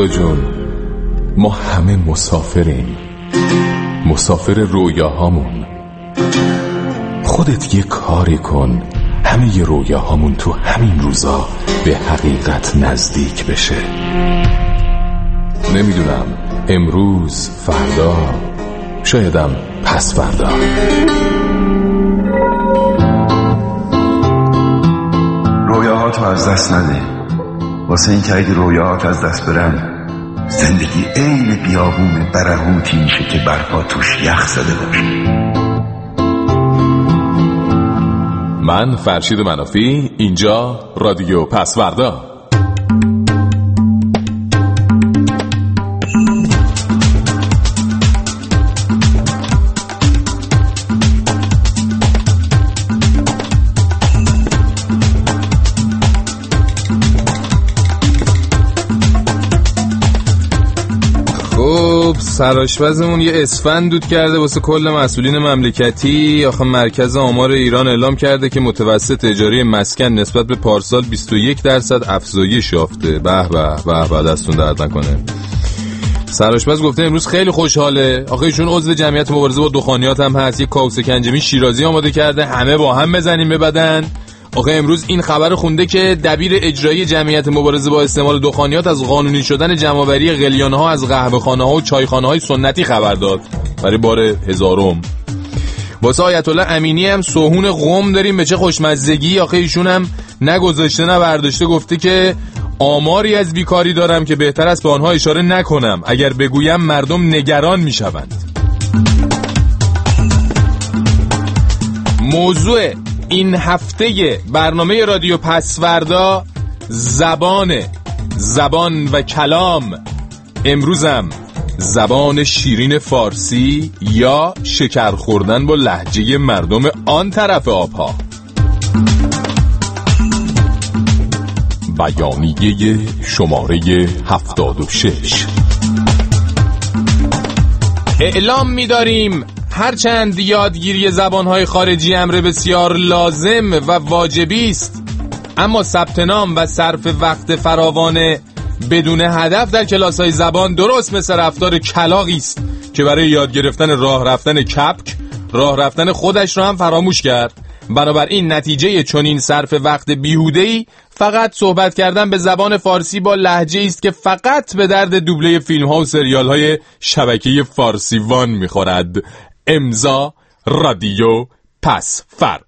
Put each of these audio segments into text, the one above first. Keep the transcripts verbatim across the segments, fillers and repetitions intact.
خدا جون، ما همه مسافریم، مسافر رویاهامون. خودت یه کاری کن همه ی رویاهامون تو همین روزا به حقیقت نزدیک بشه. نمیدونم امروز، فردا، شایدم پس فردا. رویاهاتو از دست نده، واسه این که اگه رویاهات از دست برن زندگی عین بیابون برهوتی میشه که برپا توش یخ زده باشه. من فرشید منافی، اینجا رادیو پسوردا. سرآشپزمون یه اسفند دود کرده واسه کل مسئولین مملکتی. آخه مرکز آمار ایران اعلام کرده که متوسط اجاره مسکن نسبت به پارسال بیست و یک درصد افزایش یافته. به به به به، دستون درد نکنه. سرآشپز گفته امروز خیلی خوشحاله. آخه ایشون عضو جمعیت مبارزه با دخانیات هم هست. یه کاوس کنجمی شیرازی آماده کرده، همه با هم بزنیم به بدن. آخه امروز این خبر خونده که دبیر اجرایی جمعیت مبارزه با استعمال دخانیات از قانونی شدن جمع‌آوری قلیان‌ها از قهوه‌خانه‌ها و چایخانه‌های سنتی خبر داد برای بار هزارم. واسه آیت الله امینی هم صحون قم داریم، به چه خوشمزگی. آخه ایشون هم نگذاشته نه برداشته، گفته که آماری از بیکاری دارم که بهتر است به آنها اشاره نکنم، اگر بگویم مردم نگران میشوند. موضوع این هفته برنامه رادیو پسوردا زبان زبان و کلام. امروزم زبان شیرین فارسی یا شکر خوردن با لهجه مردم آن طرف آبها. بیانیه شماره هفتاد و شش. اعلام می‌داریم هرچند یادگیری زبان‌های خارجی امر بسیار لازم و واجبی است، اما ثبت نام و صرف وقت فراوان بدون هدف در کلاس‌های زبان درست مثل رفتار کلاغی است که برای یاد گرفتن راه رفتن کپک راه رفتن خودش را هم فراموش کرد. بنابراین نتیجه چنین صرف وقت بیهوده‌ای فقط صحبت کردن به زبان فارسی با لهجه است که فقط به درد دوبله فیلم‌ها و سریال‌های شبکه فارسی وان می‌خورد. امضا رادیو پسوردا.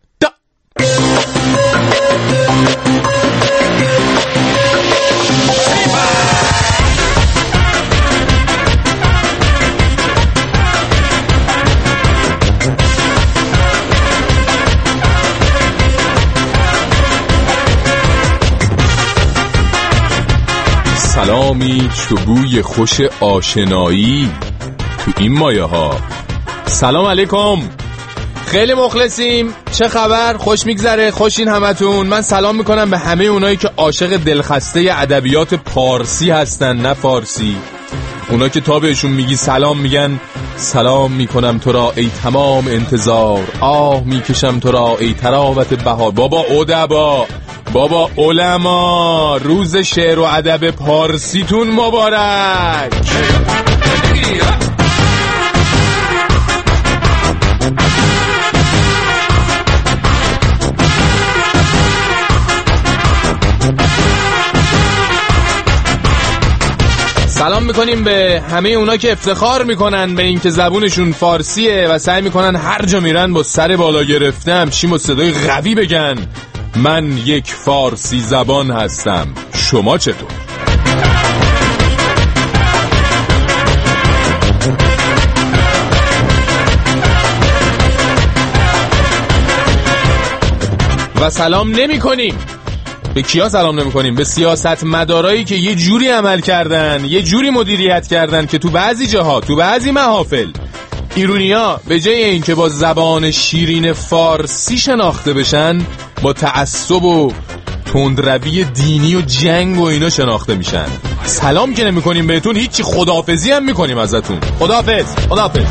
سلامی چوبوی خوش آشنایی تو این مایه ها. سلام علیکم، خیلی مخلصیم. چه خبر؟ خوش میگذره؟ خوشین همتون؟ من سلام میکنم به همه اونایی که عاشق دلخسته ادبیات پارسی هستن، نه فارسی. اونا که تا بهشون میگی سلام میگن سلام میکنم تو را ای تمام انتظار، آه میکشم تو را ای تراوت بهار. بابا ادبا، بابا علما، روز شعر و ادب پارسیتون مبارک. سلام میکنیم به همه اونا که افتخار میکنن به این که زبونشون فارسیه و سعی میکنن هر جا میرن با سر بالا گرفتم چیم و صدای قوی بگن من یک فارسی زبان هستم. شما چطور؟ و سلام نمی کنیم. به کیا سلام نمی کنیم؟ به سیاست مدارایی که یه جوری عمل کردن، یه جوری مدیریت کردن که تو بعضی جاها، تو بعضی محافل ایرونیا به جای این که با زبان شیرین فارسی شناخته بشن، با تعصب و تندروی دینی و جنگ و اینا شناخته میشن. سلام که نمی کنیم بهتون، هیچی، خداحافظی هم میکنیم ازتون. خداحافظ، خداحافظ.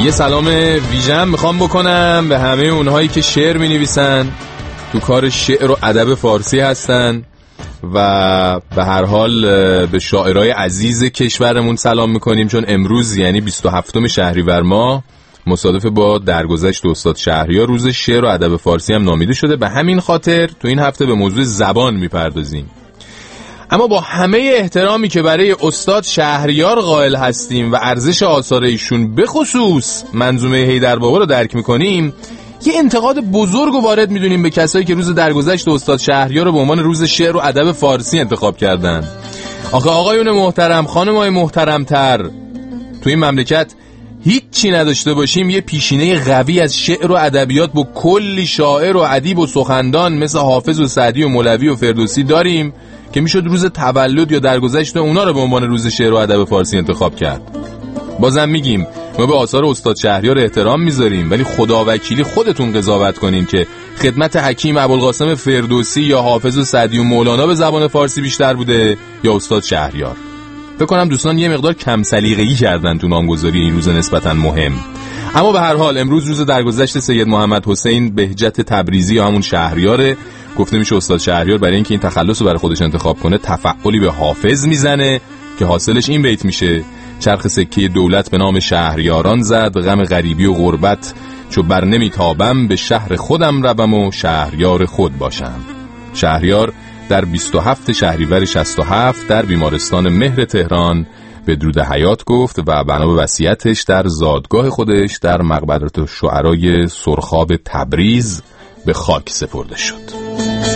یه سلام ویژن میخوام بکنم به همه اونهایی که شعر مینویسن، تو کار شعر و ادب فارسی هستن و به هر حال به شاعرای عزیز کشورمون سلام میکنیم، چون امروز یعنی بیست و هفتم شهریور ماه مصادف با درگذشت استاد شهریار روز شعر و ادب فارسی هم نامیده شده. به همین خاطر تو این هفته به موضوع زبان میپردازیم. اما با همه احترامی که برای استاد شهریار قائل هستیم و ارزش آثار ایشون به خصوص منظومه حیدربابا رو درک میکنیم، یه انتقاد بزرگ و وارد میدونیم به کسایی که روز درگذشت استاد شهریار رو به عنوان روز شعر و ادب فارسی انتخاب کردن. آخه آقایون محترم، خانمای محترمتر، تو این مملکت هیچی نداشته باشیم یه پیشینه قوی از شعر و ادبیات با کلی شاعر و ادیب و سخندان مثل حافظ و سعدی و مولوی و فردوسی داریم که میشد روز تولد یا درگذشت اونا رو به عنوان روز شعر و ادب فارسی انتخاب کرد. بازم میگیم ما به آثار استاد شهریار احترام میذاریم، ولی خداوکیلی خودتون قضاوت کنین که خدمت حکیم ابوالقاسم فردوسی یا حافظ و سعدی و مولانا به زبان فارسی بیشتر بوده یا استاد شهریار. فکر کنم دوستان یه مقدار کم سلیقه‌ای کردن تو نامگذاری این روز نسبتاً مهم. اما به هر حال امروز روز درگذشت سید محمد حسین بهجت تبریزی یا همون شهریاره. گفته میشه استاد شهریار برای اینکه این تخلص رو برای خودش انتخاب کنه تفعلی به حافظ میزنه که حاصلش این بیت میشه: چرخ سکه دولت به نام شهریاران زد، غم غریبی و غربت چو بر نمیتابم، به شهر خودم روم و شهریار خود باشم. شهریار در بیست و هفتم شهریور شصت و هفت در بیمارستان مهر تهران به درود حیات گفت و بنا به وصیتش در زادگاه خودش در مقبره الشعرای سرخاب تبریز به خاک سپرده شد.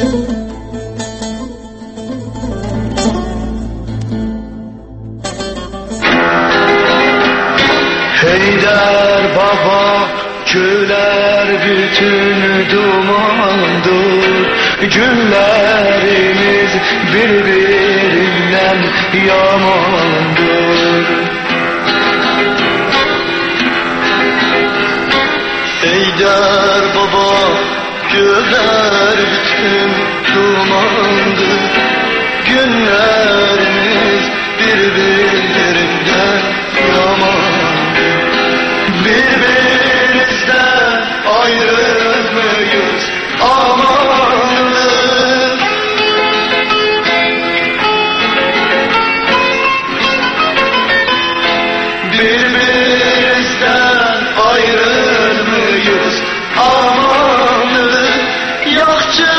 Heyder baba köyler bütün dumandır, günlerimiz birbirinden yamandır. Heyder baba köyler bütün dumandır, günlerimiz birbirinden yamandır. Birbirimizden ayrılmıyoruz amanım. Birbirimizden ayrılmıyoruz amanım. Yakçı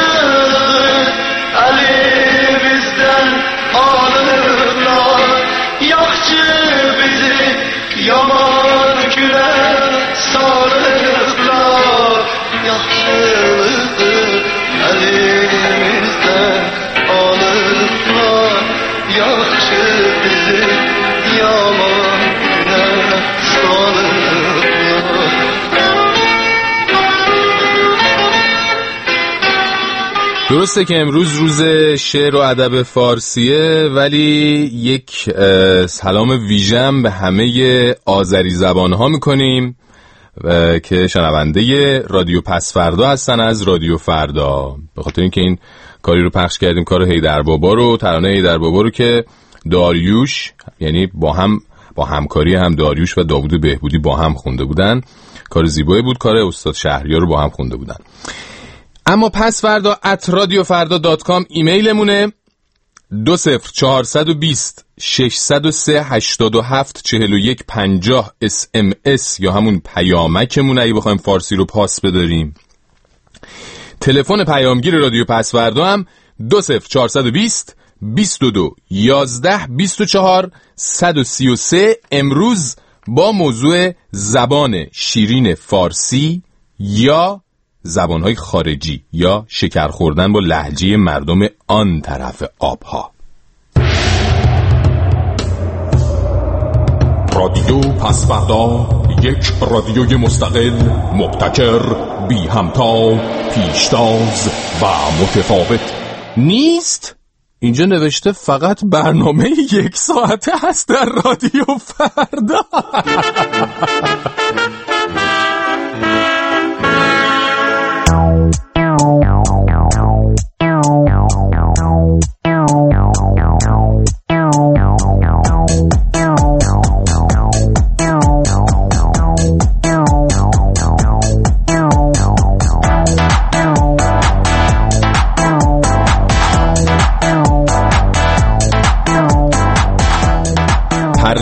elimizden alırlar, yakçı bizi yaman güler sarıklar, yakşılığı elimizden alırlar, yakşı bizi yaman güler sarıklar. درسته که امروز روز شعر و ادب فارسیه، ولی یک سلام ویژن به همه آذری زبان ها میکنیم که شنونده رادیو پس فردا هستن از رادیو فردا، به خاطر اینکه این کاری رو پخش کردیم، کار حیدربابا رو، ترانه حیدربابا رو که داریوش، یعنی با هم با همکاری هم داریوش و داوود بهبودی با هم خونده بودن. کار زیبایی بود، کار استاد شهریار رو با هم خونده بودن. اما پس فردا ات رادیو فردا دات کام ایمیلمونه. دو صفر چهارصد و بیست ششصد و سه هشتاد و هفت چهل و یک پنجاه اس ام اس یا همون پیامکمون اگه بخوایم فارسی رو پاس بداریم. تلفن پیامگیر رادیو پس فردا هم دو صفر چهارصد و بیست بیست و دو یازده بیست و چهار صد و سی و سه. امروز با موضوع زبان شیرین فارسی یا زبانهای خارجی یا شکر خوردن با لهجه مردم آن طرف آبها. رادیو پس فردا، یک رادیوی مستقل، مبتکر، بی همتا، پیشتاز و متفاوت نیست. اینجا نوشته فقط برنامه یک ساعته هست در رادیو فردا.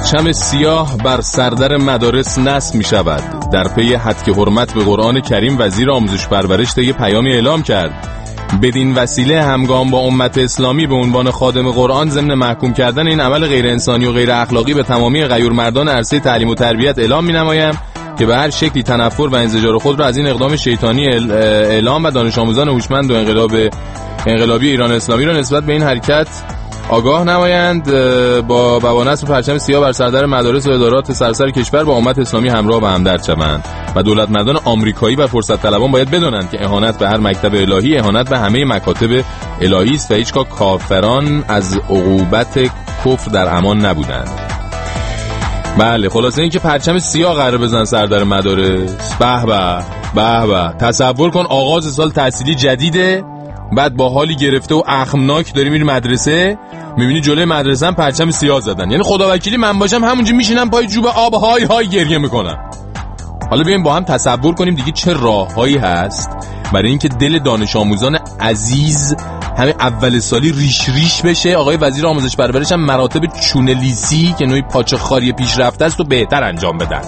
پرچم سیاه بر سردر مدارس نصب می شود. در پی حد حرمت به قرآن کریم وزیر آموزش پرورش طی پیامی اعلام کرد بدین وسیله همگام با امت اسلامی به عنوان خادم قرآن ضمن محکوم کردن این عمل غیر انسانی و غیر اخلاقی به تمامی غیورمردان عرصه تعلیم و تربیت اعلام می نمایم که به هر شکلی تنفر و انزجار خود را از این اقدام شیطانی اعلام و دانش آموزان هوشمند و انقلاب انقلابی ایران اسلامی را نسبت به این حرکت آگاه نمایند. با بوانصب پرچم سیاه بر سردر مدارس و ادارات سراسر کشور با امت اسلامی همراه و همدرد شوند و دولتمردان آمریکایی و فرصت طلبان باید بدانند که اهانت به هر مکتب الهی اهانت به همه مکاتب الهی است و هیچگاه کافران از عقوبت کفر در امان نبودند. بله، خلاصه این که پرچم سیاه قرار بزن سردر مدارس. به به به به، تصور کن آغاز سال تحصیلی جدیده، بعد با حالی گرفته و اخمناک داری میری مدرسه، میبینی جلوی مدرسه هم پرچم سیاه زدن. یعنی خدا وکیلی من باشم همونجا میشینم پای جوب آب های های گریه میکنم. حالا بیایم با هم تصور کنیم دیگه چه راههایی هست برای اینکه دل دانش آموزان عزیز همه اول سالی ریش ریش بشه. آقای وزیر آموزش پرورش هم مراتب چونه لیسی که نوعی پاچه خاری پیشرفته است و بهتر انجام بدن.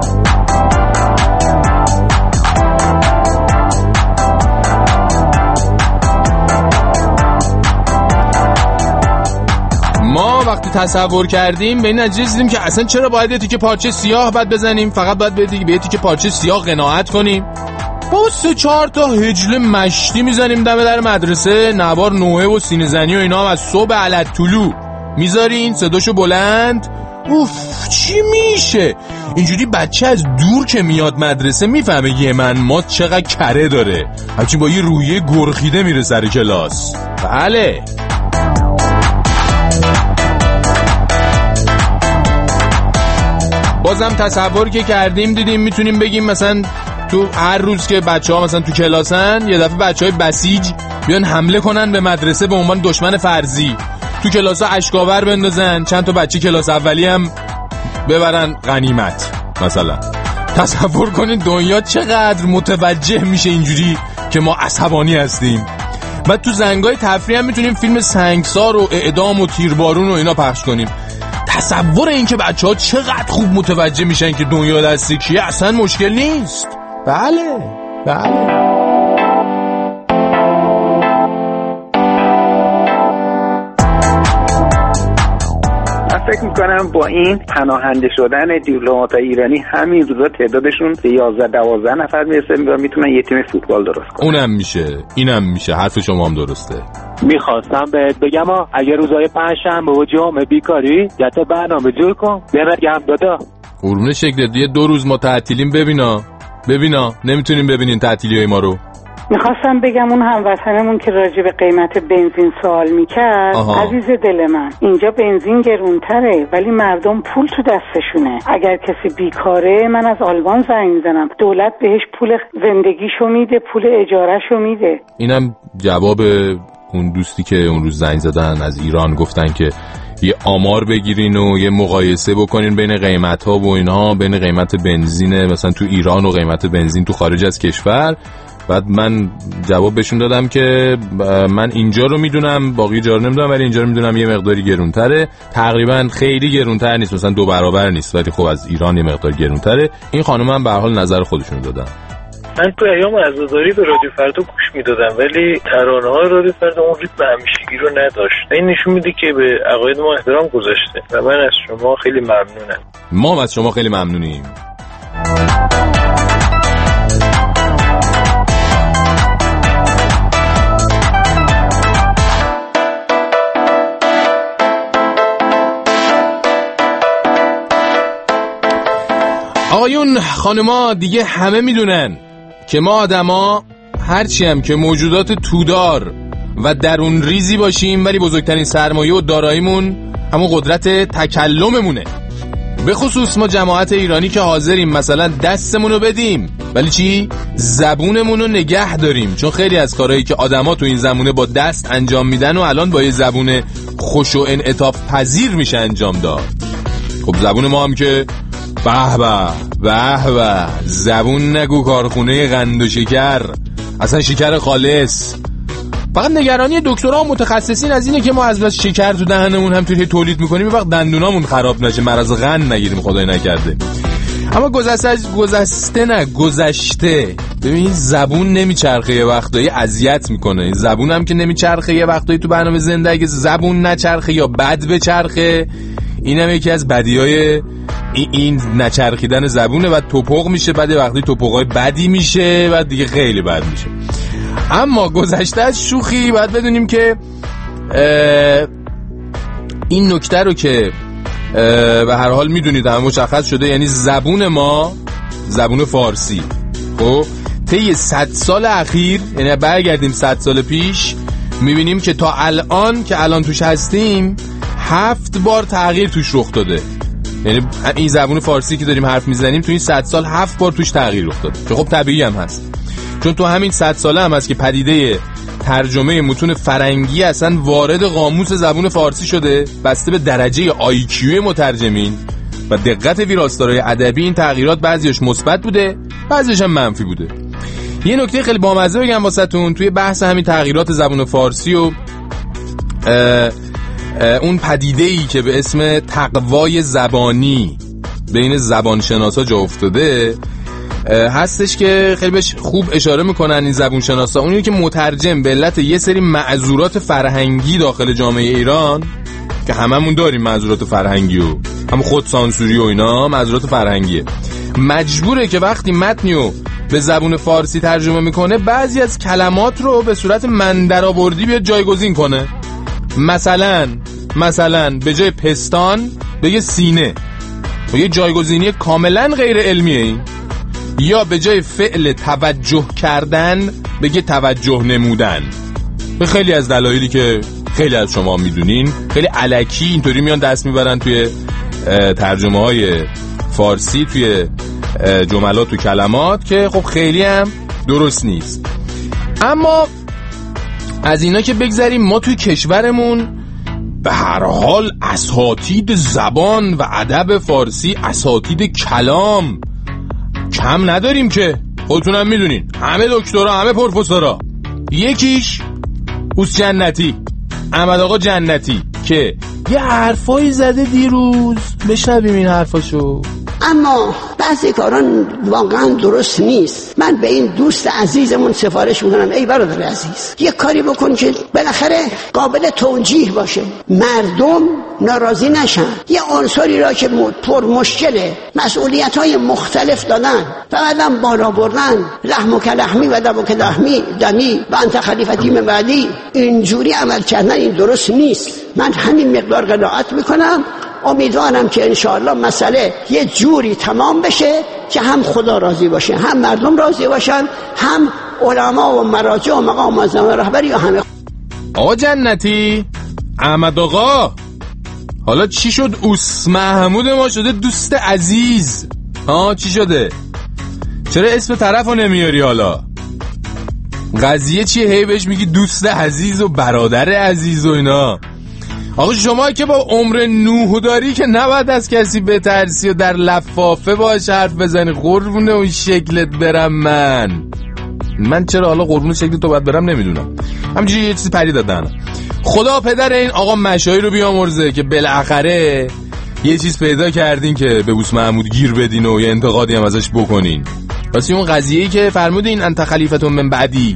ما وقتی تصور کردیم به این نتیجه رسیدیم که اصلا چرا باید یه تیکه پارچه سیاه بعد بزنیم؟ فقط باید به یه تیکه پارچه سیاه قناعت کنیم. با سه چهار تا هجله مشتی میزنیم دم در مدرسه، نوار نوحه و سینه زنی و اینا هم از صبح علت طلوع میذارین صداشو بلند. اوف چی میشه؟ اینجوری بچه از دور که میاد مدرسه میفهمه یه من ما چقدر کره داره، همچین با یه رویه گرخیده میره سر کلاس. بله بازم تصور که کردیم دیدیم میتونیم بگیم مثلا تو هر روز که بچه ها مثلا تو کلاسن یه دفعه بچه های بسیج بیان حمله کنن به مدرسه به عنوان دشمن فرضی، تو کلاس ها اشکاور بندازن، چند تا بچه کلاس اولی هم ببرن غنیمت مثلا. تصور کنید دنیا چقدر متوجه میشه اینجوری که ما عصبانی هستیم. بعد تو زنگای تفریح هم میتونیم فیلم سنگسار و اعدام و تیربارون و اینا پخش کنیم. تصور این که بچه ها چقدر خوب متوجه میشن که دنیا دستی کیه اصلا مشکل نیست. بله بله فکر میکنم با این پناهنده شدن دیپلمات‌های ایرانی همین روزا تعدادشون به یازده دوازده نفر میرسه و میتونن یه تیم فوتبال درست کنن. اونم میشه اینم میشه، حرف شما هم درسته. میخواستم بهت بگم اگه روزای پنجشنبه و جمعه بیکاری یه برنامه جور کن بگم دادا. قربون شکلت یه دو روز ما تعطیلیم. ببینا ببینا نمیتونیم ببینین تعطیلیای ما رو. میخواستم بگم اون هموطنمون که راجع به قیمت بنزین سوال میکرد، عزیز دل من اینجا بنزین گرونتره ولی مردم پول تو دستشونه. اگر کسی بیکاره من از آلمان زنگ میزنم، دولت بهش پول زندگیشو میده، پول اجارهشو میده. اینم جواب اون دوستی که اون روز زنگ زدن از ایران، گفتن که یه آمار بگیرین و یه مقایسه بکنین بین قیمت‌ها و اینها، بین قیمت بنزین مثلا تو ایران و قیمت بنزین تو خارج از کشور. بعد من جواب بهشون دادم که من اینجا رو میدونم باقی جا رو نمیدونم، ولی اینجا رو میدونم یه مقداری گرونتره، تقریبا خیلی گرونتر نیست، مثلا دو برابر نیست، ولی خب از ایران یه مقدار گرونتره. این خانم هم به هر حال نظر خودشون دادن. من تو ایام عزاداری به رادیو فردا گوش میدادم ولی ترانه‌های رادیو فردا اون ریتم همیشگی رو نداشت. این نشون میده که به عقاید ما احترام گذاشته و من از شما خیلی ممنونم. ما از شما خیلی ممنونیم. آقایون خانما دیگه همه میدونن که ما آدما هرچی هم که موجودات تودار و درون ریزی باشیم ولی بزرگترین سرمایه و داراییمون همون قدرت تکلممونه. به خصوص ما جماعت ایرانی که حاضریم مثلا دستمونو بدیم ولی چی؟ زبونمونو نگه داریم، چون خیلی از کارهایی که آدما تو این زمونه با دست انجام میدن و الان با یه زبون خوش و انعطاف پذیر میشه انجام داد. خب زبون ما هم که به به به به، زبون نگو کارخونه قند و شکر، اصلا شکر خالص. فقط نگرانی دکترها و متخصصین از اینه که ما از بس شکر تو دهنمون هم توی تولید میکنیم وقت دندونامون خراب نشه، مرض قند نگیریم خدای نکرده. اما گذشته گذشته نه گذشته ببین زبون نمیچرخه، یه وقتایی اذیت میکنه. زبون هم که نمیچرخه یه وقتایی تو برنامه زنده اگه زبون نچرخه یا بد بچرخه، اینم یکی از بدیهای این نچرخیدن زبونه و توپق میشه، بعد وقتی توپقای بدی میشه و دیگه خیلی بد میشه. اما گذشته از شوخی باید بدونیم که این نکته رو که به هر حال میدونید همه مشخص شده، یعنی زبون ما زبون فارسی خب طی صد سال اخیر، یعنی برگردیم صد سال پیش، میبینیم که تا الان که الان توش هستیم هفت بار تغییر توش رخ داده. یعنی این زبون فارسی که داریم حرف میزنیم تو این صد سال هفت بار توش تغییر رخ داده، که خب طبیعی هم هست، چون تو همین صد ساله هم هست که پدیده ترجمه متون فرنگی اصلا وارد قاموس زبون فارسی شده. بسته به درجه آی کیو مترجمین و دقت ویراستارهای ادبی این تغییرات بعضیش مثبت بوده، بعضیش هم منفی بوده. یه نکته خیلی بامزه بگم واسهتون توی بحث همین تغییرات زبون فارسی و اه اه اون پدیده‌ای که به اسم تقوای زبانی بین زبانشناسا جا افتاده هستش که خیلی بهش خوب اشاره میکنن این زبون شناسا. اونیه که مترجم به علت یه سری معذورات فرهنگی داخل جامعه ایران که هممون داریم معذورات فرهنگی و هم خود سانسوری و اینا معذورات فرهنگیه، مجبوره که وقتی متنیو به زبون فارسی ترجمه میکنه بعضی از کلمات رو به صورت مندرآوردی بیاد جایگزین کنه. مثلا مثلا به جای پستان بگه سینه، و یه جایگزینی کاملا غیر علمیه این. یا به جای فعل توجه کردن بگه توجه نمودن، به خیلی از دلایلی که خیلی از شما میدونین. خیلی الکی اینطوری میان دست میبرن توی ترجمه های فارسی توی جملات و کلمات که خب خیلی هم درست نیست. اما از اینا که بگذاریم، ما توی کشورمون به هر حال اساتید زبان و ادب فارسی، اساتید کلام کم نداریم که خودتونم میدونین، همه دکترا، همه پروفسورا. یکیش اوس جنتی، احمد آقا جنتی، که یه حرفایی زده دیروز، بشنویم این حرفاشو. اما بعضی کاران واقعا درست نیست. من به این دوست عزیزمون سفارش میکنم، ای برادر عزیز، یه کاری بکن که بالاخره قابل توجیه باشه، مردم ناراضی نشن. یه عنصری را که پر مشکله، مسئولیت های مختلف دادن و بعدم بالا بردن، لحم و کلحمی و دم و کلحمی دمی و انت خلیفتی من بعدی، اینجوری عمل کردن این درست نیست. من همین مقدار قناعت میکنم. امیدوارم که انشاءالله مسئله یه جوری تمام بشه که هم خدا راضی باشه، هم مردم راضی باشن، هم علما و مراجع و مقام معظم رهبری و همه. آقا جنتی، احمد آقا، حالا چی شد اوس محمود ما شده دوست عزیز؟ ها چی شده؟ چرا اسم طرفو نمیاری؟ حالا قضیه چیه؟ هی بهش میگی دوست عزیز و برادر عزیز و اینا. آقا شما که با عمر نوح داری که نباید از کسی بترسی و در لفافه باش حرف بزنی. قربونه اون شکلت برم من من چرا حالا قربون شکل تو باید برم نمیدونم، همینجوری یه چیزی پری دادن. خدا پدر این آقا مشایی رو بیامرزه که بالاخره یه چیز پیدا کردین که به اوس محمود گیر بدین و یه انتقادی هم ازش بکنین. واسه اون قضیه‌ای که فرمودین انت خلیفتون من بعدی،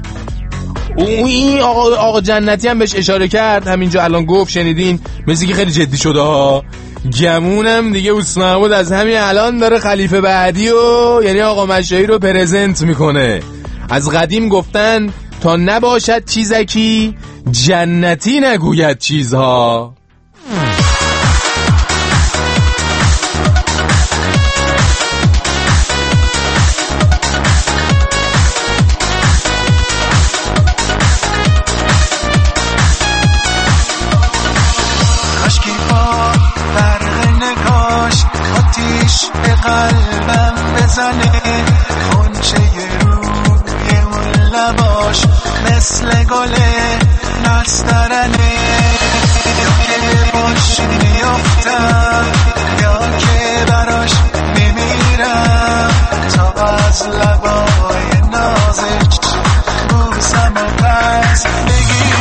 این آقا, آقا جنتی هم بهش اشاره کرد همینجا الان گفت، شنیدین؟ مثل که خیلی جدی شده ها. گمونم دیگه اوس محمود از همین الان داره خلیفه بعدی و یعنی آقا مشایی رو پرزنت میکنه. از قدیم گفتن تا نباشد چیزکی جنتی نگوید چیزها. قلبم بزنه خونچه روی اون لباش مثل گله نسترنه، یا که باش میافتم یا که براش میمیرم، تا از لبای نازش بوسم و پس بگیرم.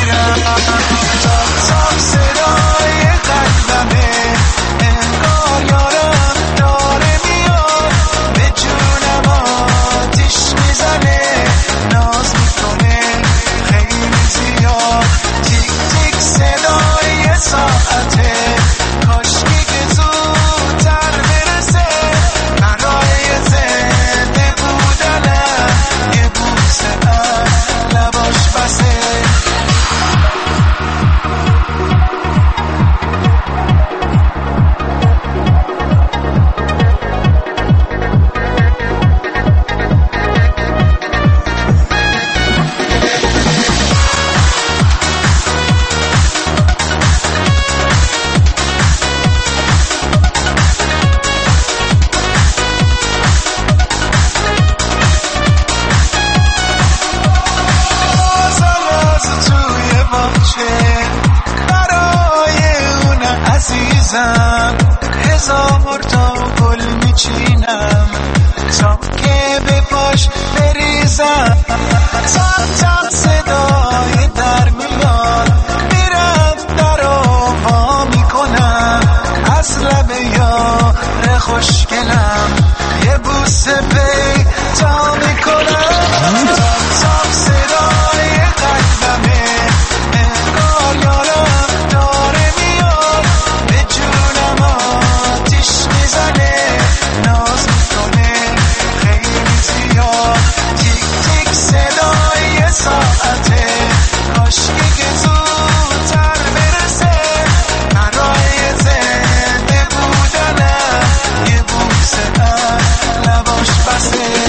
میریزم، هزار تا گل میچینم تا که به پاش بریزم. تق تق صدای در میاد، میرم در آوا میکنم، از لب یار خوشگلم یه بوسه پیدا میکنم. تق تق صدای قلبمه، انگار یارم داره میاد، به جونم آتیش میزنه، ناز میکنه خیلی زیاد. تیک تیک صدای ساعته، کاشکی که زودتر برسه برای زنده بودنم، یه بوسه از لباش بسه.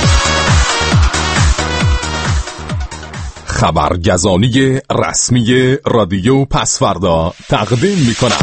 خبرگزانی رسمی رادیو پسفردا تقدیم می کند.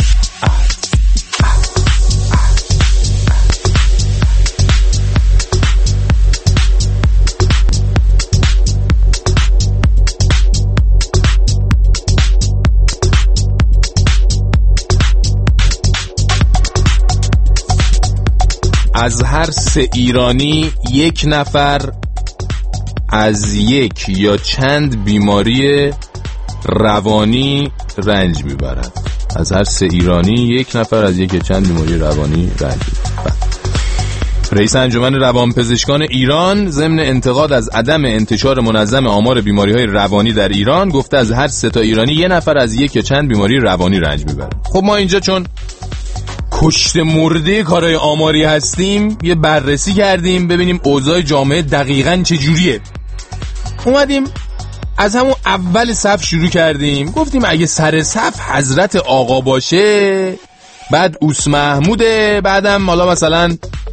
از هر سه ایرانی یک نفر از یک یا چند بیماری روانی رنج میبرد. از هر سه ایرانی یک نفر از یک یا چند بیماری روانی رنج میبرد. رئیس انجمن روانپزشکان ایران ضمن انتقاد از عدم انتشار منظم آمار بیماری‌های روانی در ایران گفته از هر سه تا ایرانی یک نفر از یک یا چند بیماری روانی رنج میبرد. خب ما اینجا چون کشته مرده کارهای آماری هستیم، یه بررسی کردیم ببینیم اوضاع جامعه دقیقاً چجوریه. اومدیم از همون اول صف شروع کردیم، گفتیم اگه سر صف حضرت آقا باشه، بعد اوس محموده، بعدم حالا مثلا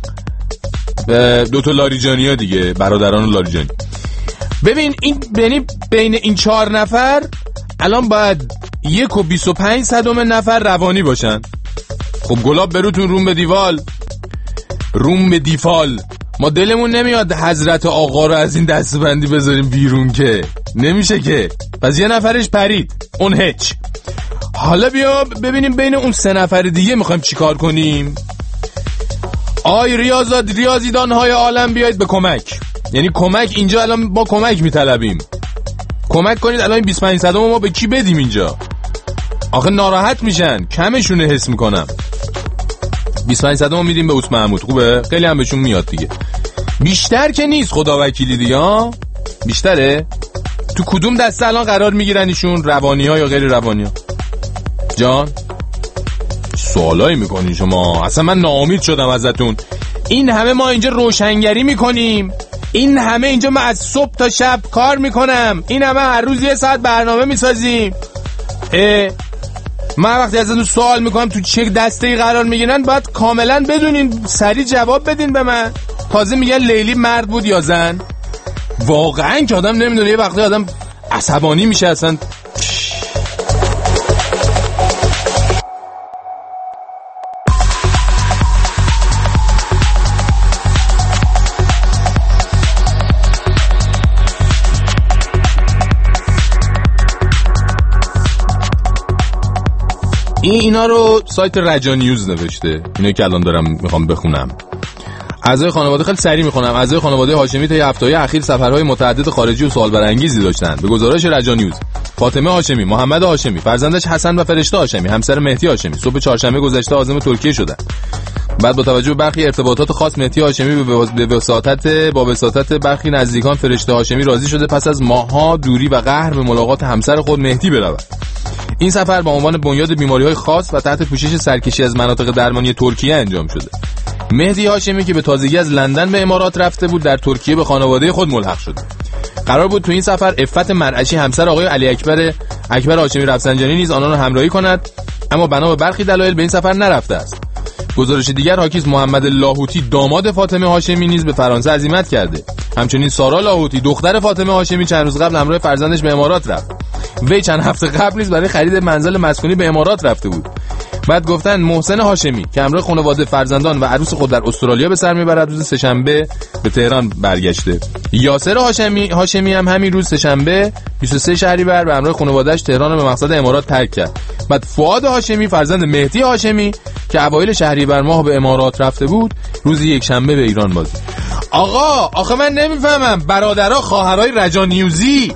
دوتا لاریجانی ها دیگه، برادران لاریجانی. ببین این یعنی بین این چهار نفر الان باید یک و بیست و پنج صدم نفر روانی باشن. خب گلاب بروتون روم به دیوال، روم به دیفال. ما دلمون نمیاد حضرت آقا رو از این دستبندی بذاریم بیرون، که نمیشه که. پس یه نفرش پرید، اون هیچ. حالا بیا ببینیم بین اون سه نفر دیگه میخوایم چی کار کنیم. آی ریاضات ریاضیدان های عالم بیاید به کمک. یعنی کمک اینجا الان با کمک میطلبیم. کمک کنید الان بیست و پنج صدم ما به کی بدیم اینجا؟ آخه ناراحت میشن، کمشونه حس میکنم. بیست و پنج صدم میدیم به اوس محمود، خوبه؟ خیلی هم بهشون میاد دیگه. بیشتر که نیست خدا وکیلی دیگه ها. بیشتره؟ تو کدوم دسته الان قرار میگیرن ایشون، روانی ها یا غیر روانی ها؟ جان سوالایی میکنین شما، اصلا من ناامید شدم ازتون. این همه ما اینجا روشنگری میکنیم، این همه اینجا من از صبح تا شب کار میکنم، این همه هر روز یه ساعت برنامه میسازیم. اه من وقتی ازتون سوال میکنم تو چه دسته‌ای قرار میگیرن باید کاملا بدونین، سریع جواب بدین به من. تازه میگن لیلی مرد بود یا زن. واقعا که آدم نمیدونه، یه وقتی آدم عصبانی میشه اصلا. این اینا رو سایت رجا نیوز نوشته، اینه که الان دارم میخوام بخونم. اعضای خانواده، خیلی سریع میخونم، اعضای خانواده هاشمی طی هفته‌های اخیر سفرهای متعدد خارجی و سوال برانگیزی داشتند. به گزارش رجا نیوز، فاطمه هاشمی، محمد هاشمی، فرزندش حسن و فرشته هاشمی، همسر مهدی هاشمی، صبح چهارشنبه گذشته عازم ترکیه شدند. بعد با توجه به برخی ارتباطات خاص مهدی هاشمی به وساطت با وساطت برخی نزدیکان فرشته هاشمی راضی شده پس از ماه‌ها دوری و قهر به ملاقات همسر خود مهدی برود. این سفر با عنوان بنیاد بیماری‌های خاص و تحت پوشش سرکشی از مناطق درمانی ترکیه انجام شده. مهدی هاشمی که به تازگی از لندن به امارات رفته بود، در ترکیه به خانواده خود ملحق شد. قرار بود تو این سفر عفت مرعشی همسر آقای علی اکبر اکبر هاشمی رفسنجانی نیز آنان را همراهی کند، اما بنا به برخی دلایل به این سفر نرفته است. گزارش دیگر حاکی از محمد لاهوتی داماد فاطمه هاشمی نیز به فرانسه عزیمت کرده. همچنین سارا لاهوتی دختر فاطمه هاشمی چند روز قبل همراه فرزندش به امارات رفت. وی چند هفته قبل نیز برای خرید منزل مسکونی به امارات رفته بود. بعد گفتن محسن هاشمی که همراه خانواده، فرزندان و عروس خود در استرالیا به سر میبرد، روز سه‌شنبه به تهران برگشته. یاسر هاشمی هاشمی هم همین روز سه‌شنبه بیست و سه شهریور به همراه خانواده‌اش تهران رو به مقصد امارات ترک کرد. بعد فؤاد هاشمی فرزند مهدی هاشمی که اوایل شهریور ماه به امارات رفته بود، روز یک شنبه به ایران باز. آقا آخه من نمیفهمم، برادرها خواهرای رجا نیوزی،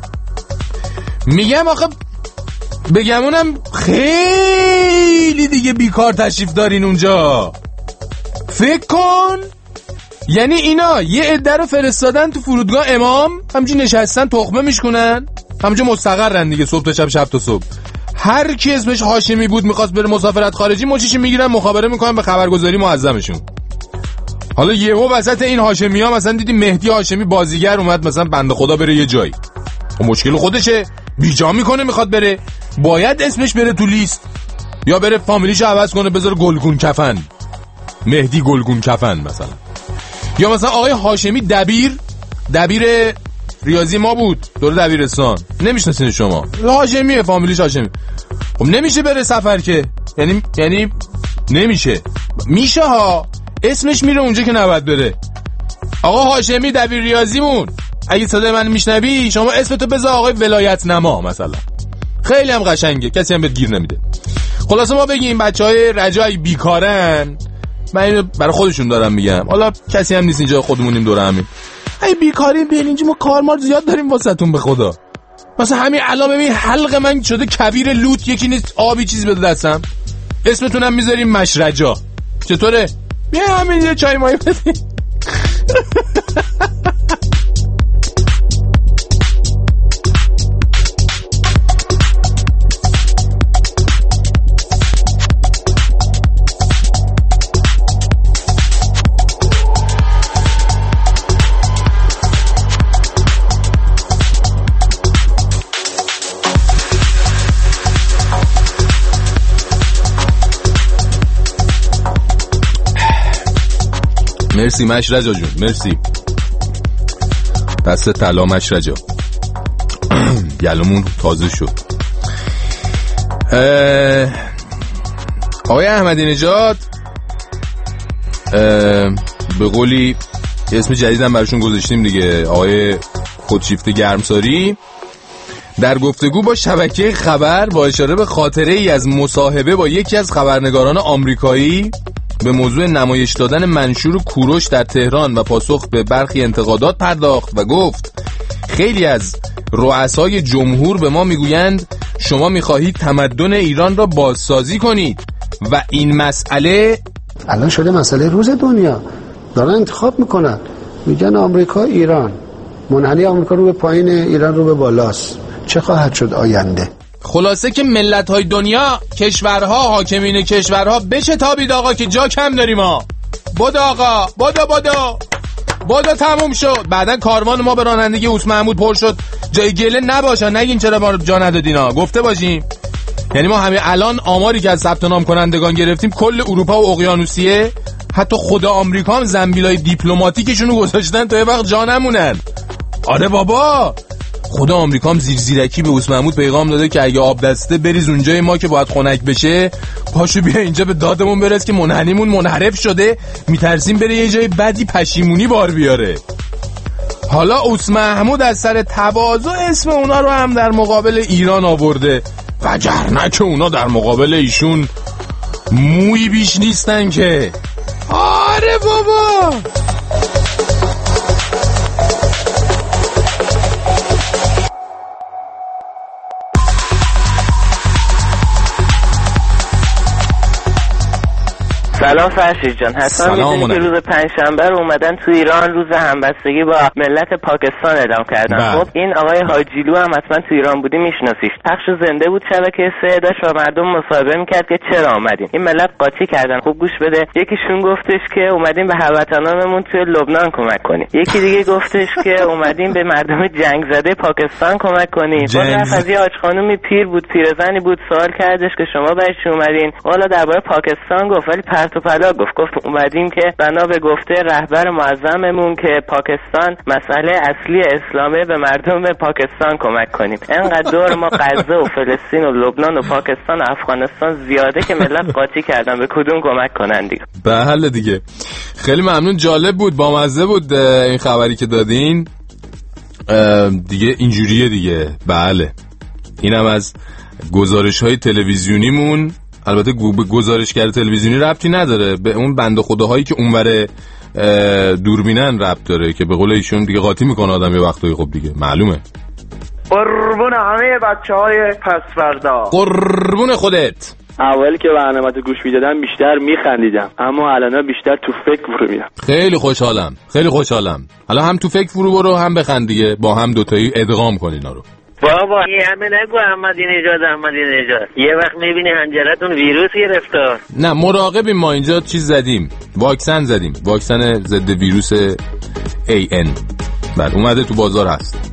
میگم آخه بگمونم خیلی دیگه بیکار تشریف دارین اونجا. فکر کن یعنی اینا یه عده رو فرستادن تو فرودگاه امام، همچین نشستن تخمه میشکنن، همچین مستقرن دیگه، صبح تا شب شب تا صبح. هر کی اسمش هاشمی بود میخواست بره مسافرت خارجی، مچیش میگیرن مخابره میکنن به خبرگزاری معظمشون. حالا یهو وسط این هاشمی ها مثلا دیدی مهدی هاشمی بازیگر اومد مثلا بنده خدا بره یه جایی، و مشکل خودشه، بیجا میکنه میخواد بره، باید اسمش بره تو لیست یا بره فامیلیشو عوض کنه بذاره گلگون کفن، مهدی گلگون کفن مثلا. یا مثلا آقای هاشمی دبیر دبیر ریاضی ما بود دوره دبیرستان، نمیشناسین شما، هاشمیه فامیلیش هاشمی، خب نمیشه بره سفر که، یعنی یعنی نمیشه، میشه ها، اسمش میره اونجا که نباید بره. آقا هاشمی دبیر ریاضیمون، اگه صدای من میشنوی شما اسمتو بذار آقای ولایت نما مثلا، خیلی هم قشنگه، کسی هم بهت گیر نمیده. خلاصه ما بگیم بچهای رجایی بیکارن، من اینو برای خودشون دارم میگم، حالا کسی هم نیست اینجا، خودمونیم دوره همین، ای بیکاری بیاین اینجا، ما کارمار زیاد داریم واسهتون به خدا. مثلا همین الان ببین حلق من شده کویر لوت، یکی نیست آبی چیزی بده دستم، اسمتونم میذاریم مشرجا، چطوره؟ بیا همین یه چای مایی بدین. مرسی مشرجا جون، مرسی، دست طلا مشرجا. گلومون تازه شد. آقای احمدی نژاد به قولی اسم جدیدم براشون گذاشتیم دیگه، آقای خودشیفته گرمساری، در گفتگو با شبکه خبر با اشاره به خاطره ای از مصاحبه با یکی از خبرنگاران آمریکایی به موضوع نمایش دادن منشور کوروش در تهران و پاسخ به برخی انتقادات پرداخت و گفت خیلی از رؤسای جمهور به ما میگویند شما میخواهید تمدن ایران را بازسازی کنید و این مسئله الان شده مسئله روز دنیا، دارن انتخاب میکنن، میگن آمریکا ایران، منحنی آمریکا رو به پایین، ایران رو به بالاست، چه خواهد شد آینده؟ خلاصه که ملت‌های دنیا، کشورها، حاکمین کشورها بشه تابید آقا که جا کم داریم ها. بدو آقا، بدو بدو بدو تموم شد. بعدن کاروان ما به رانندگی اوس محمود پر شد، جای گله نباشن، نگین چرا ما رو جا ندادین ها، گفته باشیم. یعنی ما همین الان آماری که از ثبت نام کنندگان گرفتیم کل اروپا و اقیانوسیه، حتی خود آمریکا هم زنبیلای دیپلماتیکشون رو گذاشتن تا یه وقت جا نمونن. آره بابا، خدا آمریکا هم زیر زیرکی به اوس محمود پیغام داده که اگه آب دسته بریز اونجای ما که باید خنک بشه، پاشو بیا اینجا به دادمون برس که منحنیمون منحرف شده، میترسیم بره یه جای بدی پشیمونی بار بیاره. حالا اوس محمود از سر تواضع اسم اونا رو هم در مقابل ایران آورده، وگرنه که اونا در مقابل ایشون موی بیش نیستن که. آره بابا. سلام فرشید جان، حتما میدونی که روز پنجشنبه رو اومدن تو ایران روز همبستگی با ملت پاکستان اعلام کردن. خب این آقای حاجیلو هم حتما تو ایران بودی میشناسیش، پخش زنده بود شبکه سه داشت و مردم مصاحبه میکرد که چرا اومدین. این ملت قاطی کردن، خوب گوش بده. یکیشون گفتش که اومدیم به هموطنانمون توی لبنان کمک کنیم، یکی دیگه گفتش که اومدیم به مردم جنگ زده پاکستان کمک کنیم. بعد از یه آج خانومی پیر بود، پیرزنی بود، سوال کردش که شما برای چی اومدین؟ والا درباره پاکستان گفت، ولی پرت و پلا گفت. گفت اومدیم که بنا به گفته رهبر معظممون که پاکستان مسئله اصلی اسلامه به مردم پاکستان کمک کنیم. انقدر دور ما غزه و فلسطین و لبنان و پاکستان و افغانستان زیاده که ملت قاطی کردن به کدوم کمک کنن دیگه. بله دیگه. خیلی ممنون، جالب بود، بامزه بود این خبری که دادین دیگه. اینجوریه دیگه. بله اینم از گزارش‌های تلویزیونیمون. البته گزارشگر تلویزیونی ربطی نداره به اون بنده خداهایی که اونور دوربینن ربط داره که به قول ایشون دیگه قاطی میکنه آدم یه وقتایی. خب دیگه معلومه. قربون همه بچهای پسوردا. قربون خودت. اولی که برنامه‌تو گوش میدادم بیشتر میخندیدم، اما الان بیشتر تو فکر فرو میرم. خیلی خوشحالم، خیلی خوشحالم. حالا هم تو فکر فرو برو هم بخند دیگه، با هم دوتایی ادغام کن اینا رو. بابا یه همه نگو احمدی نژاد احمدی نژاد، یه وقت میبینی حنجرتون ویروس گرفته. نه مراقبیم، ما اینجا چیز زدیم، واکسن زدیم، واکسن ضد ویروس ای ان. بله اومده تو بازار هست.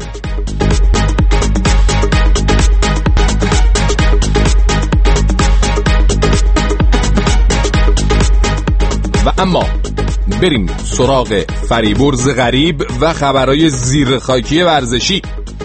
و اما بریم سراغ فریبرز غریب و خبرهای زیرخاکی ورزشی.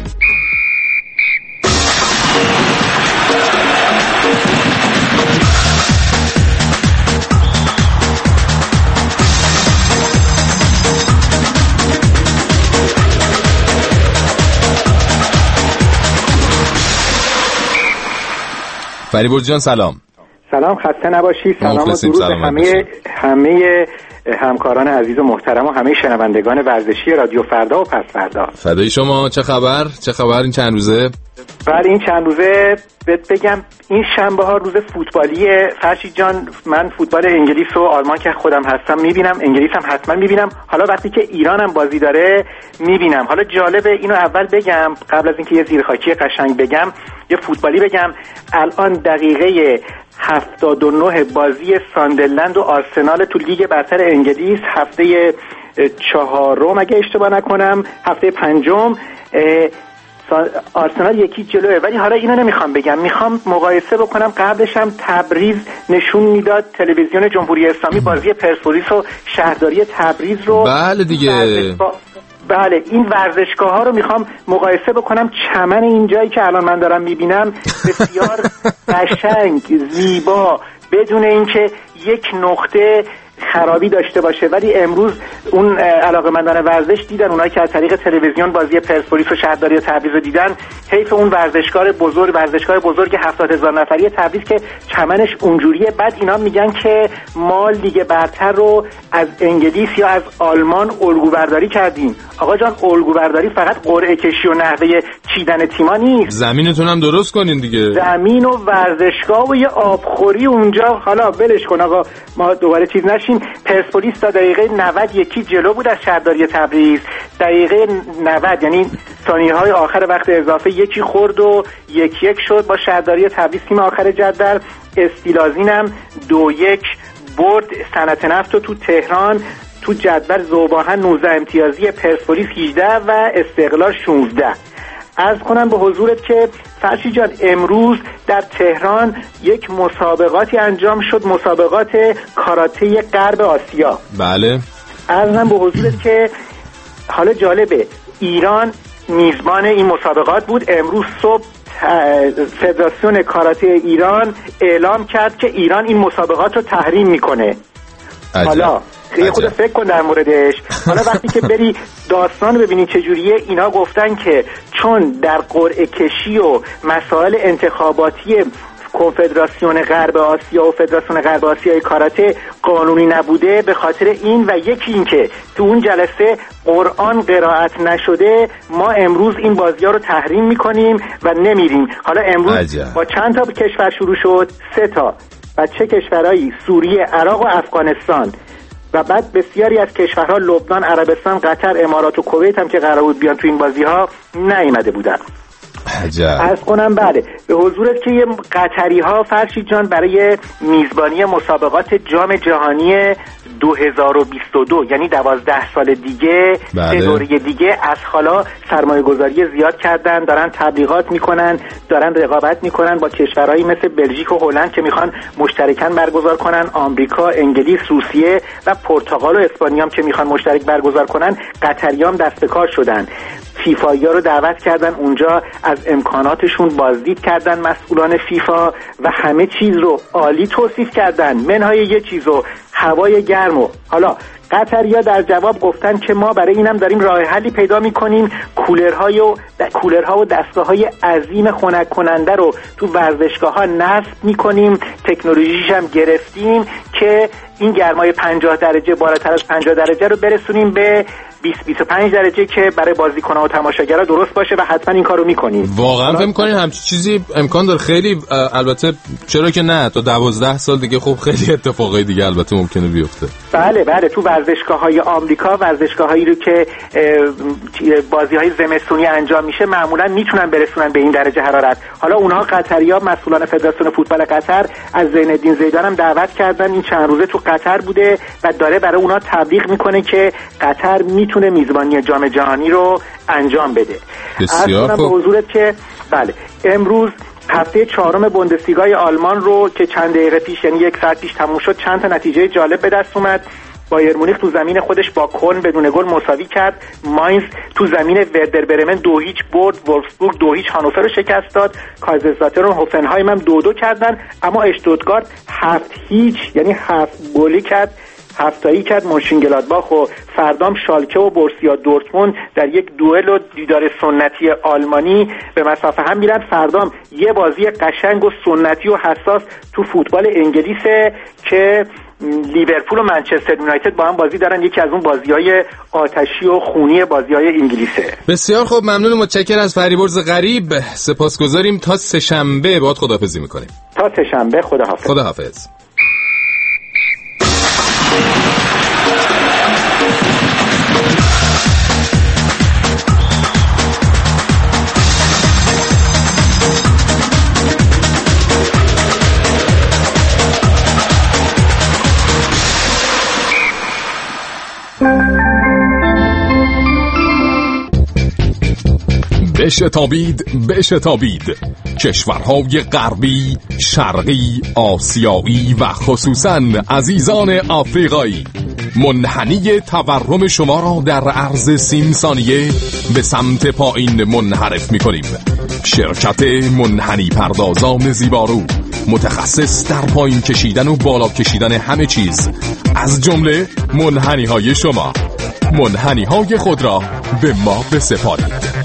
فریبرز جان سلام. سلام، خسته نباشی. سلام و درود به همه همه همکاران عزیز و محترم و همه شنوندگان ورزشی رادیو فردا و پس فردا. فدای شما. چه خبر؟ چه خبر این چند روزه؟ بله این چند روزه بهت بگم این شنبه ها روز فوتبالیه. فرشید جان من فوتبال انگلیس و آلمان که خودم هستم میبینم، انگلیس هم حتما میبینم. حالا وقتی که ایران هم بازی داره میبینم. حالا جالبه اینو اول بگم قبل از اینکه یه زیرخاکی قشنگ بگم، یه فوتبالی بگم. الان دقیقه هفتاد و نه بازی ساندرلند و آرسنال تو لیگ برتر انگلیس، هفته چهارم اگه اشتباه نکنم، هفته پنجم. آرسنال یکی جلوه. ولی حالا اینو نمیخوام بگم، میخوام مقایسه بکنم. قبلش هم تبریز نشون میداد، تلویزیون جمهوری اسلامی بازی پرسپولیس و شهرداری تبریز رو. بله دیگه. بله این ورزشگاه ها رو میخوام مقایسه بکنم. چمن این جایی که الان من دارم میبینم بسیار قشنگ، زیبا، بدون اینکه یک نقطه خرابی داشته باشه. ولی امروز اون علاقه‌مندان ورزش دیدن، اونایی که از طریق تلویزیون بازی پرسپولیس و شهرداری تبریز رو دیدن، حیف اون ورزشکار بزرگ ورزشگاه بزرگ هفتاد هزار نفری تبریز که چمنش اونجوریه. بعد اینا میگن که ما لیگ برتر رو از انگلیس یا از آلمان الگو برداری کردیم. آقا جان الگو برداری فقط قرعه کشی و نحوه چیدن تیما نیست، زمینتون هم درست کنین دیگه. زمین و ورزشگاه و یه آبخوری اونجا. حالا ولش کن آقا، ما دوباره چیز نشیم. پرسپولیس تا دقیقه نود یکی جلو بود از شهرداری تبریز. دقیقه نود یعنی ثانیه‌های آخر وقت اضافه یکی خورد و یک یک شد با شهرداری تبریز. تیم آخر جدول استیلازین هم دو یک برد صنعت نفت و تو تهران. تو جدول ذوباهن نوزده امتیازی، پرسپولیس هجده و استقلال شانزده. عرض کنم به حضورت که فرشی جان امروز در تهران یک مسابقاتی انجام شد، مسابقات کاراته غرب آسیا. بله. عرضم به حضورت که حالا جالبه ایران میزبان این مسابقات بود. امروز صبح فدراسیون کاراته ایران اعلام کرد که ایران این مسابقات رو تحریم میکنه. عجب. حالا خیلی خود فکر کن در موردش. حالا وقتی که بری داستان ببینی چجوریه، اینا گفتن که چون در قرعه کشی و مسائل انتخاباتی کنفدراسیون غرب آسیا و فدراسیون غرب آسیای کاراته قانونی نبوده، به خاطر این و یکی این که تو اون جلسه قرآن قرائت نشده، ما امروز این بازی‌ها رو تحریم می‌کنیم و نمیریم. حالا امروز عجب. با چند تا کشور شروع شد؟ سه تا. و چه کشورهایی؟ سوریه، عراق و افغانستان. و بعد بسیاری از کشورها، لبنان، عربستان، قطر، امارات و کویت هم که قرار بود بیان تو این بازی‌ها نیامده بودن. عرض کنم بله به حضورت که یه قطری ها فرشید جان برای میزبانی مسابقات جام جهانی دو هزار و بیست و دو یعنی دوازده سال دیگه بله. به دوره دیگه از حالا سرمایه گذاری زیاد کردن، دارن تبلیغات میکنن، دارن رقابت میکنن با کشورهایی مثل بلژیک و هلند که میخوان مشترکاً برگزار کنن، آمریکا، انگلیس، روسیه و پرتغال و اسپانیا هم که میخوان مشترک برگزار کنن. قطریام دست به کار شدن، فیفایی‌ها رو دعوت کردن اونجا، از امکاناتشون بازدید کردن مسئولان فیفا و همه چیز رو عالی توصیف کردن منهای یه چیزو، هوای گرم. و حالا قطری‌ها در جواب گفتن که ما برای اینم داریم راه حلی پیدا می‌کنیم، کولرهای و کولرها و دستگاه‌های عظیم خنک کننده رو تو ورزشگاه‌ها نصب می‌کنیم، تکنولوژیش هم گرفتیم که این گرمای پنجاه درجه بالاتر از پنجاه درجه رو برسونیم به بیست بیست و پنج درجه که برای بازیکن‌ها و تماشاگرها درست باشه و حتما این کارو می‌کنیم. واقعا فکر می‌کنین همچین چیزی امکان داره؟ خیلی البته چرا که نه، تا دوازده سال دیگه خب خیلی اتفاقای دیگه البته ممکنه بیفته. بله بله تو ورزشگاه‌های آمریکا، ورزشگاه‌هایی رو که بازی‌های زمستونی انجام میشه معمولاً میتونن برسونن به این درجه حرارت. حالا اونها قطری‌ها مسئولان فدراسیون فوتبال قطر از زین الدین زیدان هم دعوت کردن، این چند روزه تو قطر بوده و داره برای اونها تبلیغ میکنه که قطر میتونه میزبانی جام جهانی رو انجام بده. بسیار خوب. به حضورت که بله امروز هفته چهارم بوندسلیگای آلمان رو که چند دقیقه پیش یعنی یک ساعت پیش تموم شد، چند تا نتیجه جالب به دست اومد. بایر مونیخ تو زمین خودش با کلن بدون گل مساوی کرد. ماینز تو زمین وردر برمن دو هیچ برد. وولفسبورگ دو هیچ هانوفر رو شکست داد. کایزرزلاترن و هوفنهایم هم دو دو کردن، اما اشتوتگارت هفت هیچ یعنی هفت گلی کرد، هفتایی کرد مونشنگلادباخ و فردام شالکه و بورسیا دورتموند در یک دوئل و دیدار سنتی آلمانی به مسافه هم میرن. فردام یه بازی قشنگ و سنتی و حساس تو فوتبال انگلیسه که لیورپول و منچستر یونایتد با هم بازی دارن، یکی از اون بازی‌های آتشی و خونی بازی‌های انگلیسه. بسیار خوب، ممنون و متشکرم از فریبرز غریب. سپاسگزاریم. تا سه شنبه باهات خداحافظی می‌کنیم. تا سه شنبه خداحافظ. خداحافظ. بشتابید بشتابید کشورهای غربی، شرقی، آسیایی و خصوصاً عزیزان آفریقایی منحنی تورم شما را در عرض سیم ثانیه به سمت پایین منحرف می‌کنیم. شرکت منحنی پردازان زیبارو، متخصص در پایین کشیدن و بالا کشیدن همه چیز، از جمله منحنی‌های شما. منحنی‌های خود را به ما بسپارید.